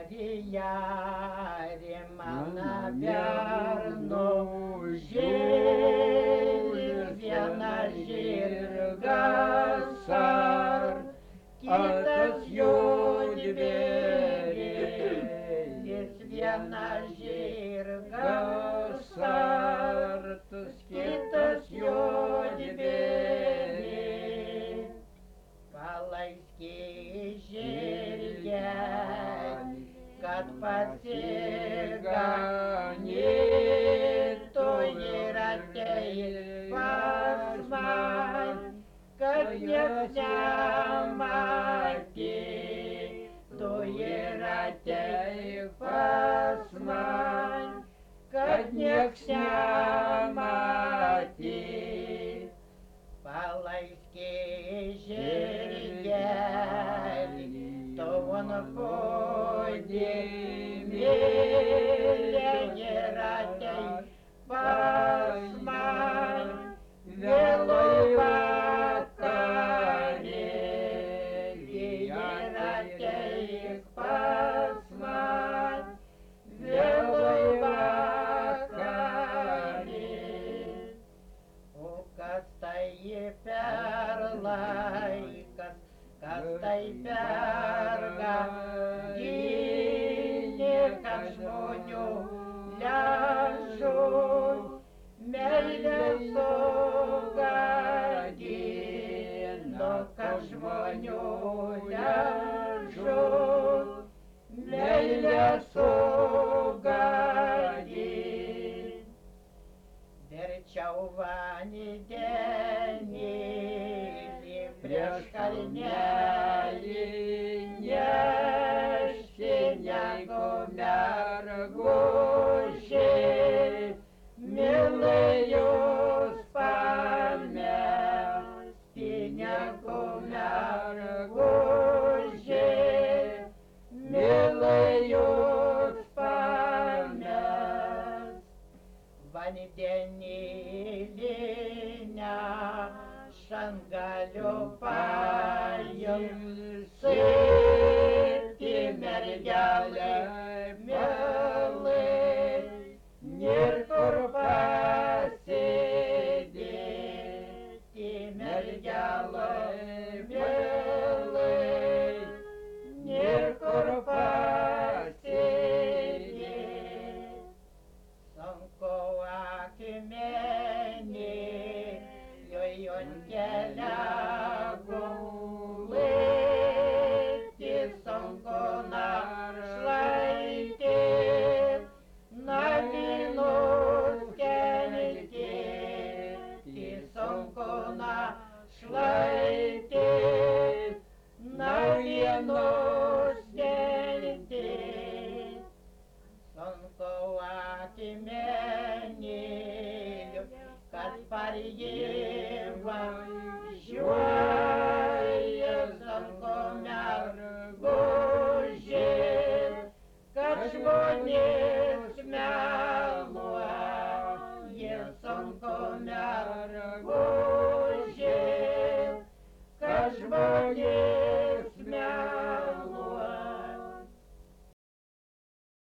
Rimana berno žėri, viena žirgas ar, kitas juodbėris, viena žirgas sartas, kitas juodbėris. Palaiskiai žirgelį, kad pasiganytų ir ateis pas man, kad nieks nematytų ir ateis pas man, kad nieks nematytų. Palaiskiai žirgelį, tavo nuodėmėlė ir ateik pas man, vėlai vakarėlį ir ateik pas man, vėlai vakarėlį. O kas tai per laikas, kas tai per gadynė, kad žmonių lėšų meilė sugadino, kad žmonių lėšų meilė sugadino. Verčiau vandenėlį prieš kalnelį nešti, negu mergužė mielai jūs pamesti, negu mergužė mielai jūs pamesti. Vandenėlį nešant galiu pailsėti, mergelė mielai, nėr kur pasėdėti, mergelė mielai, nėr kur pasėdėti. Sunku akmenėlion kelią gulėti, sunku našlaitį naginus kentėti, sunku našlaitį naginus kentėti. Sunku akmenėliu, kad parjėva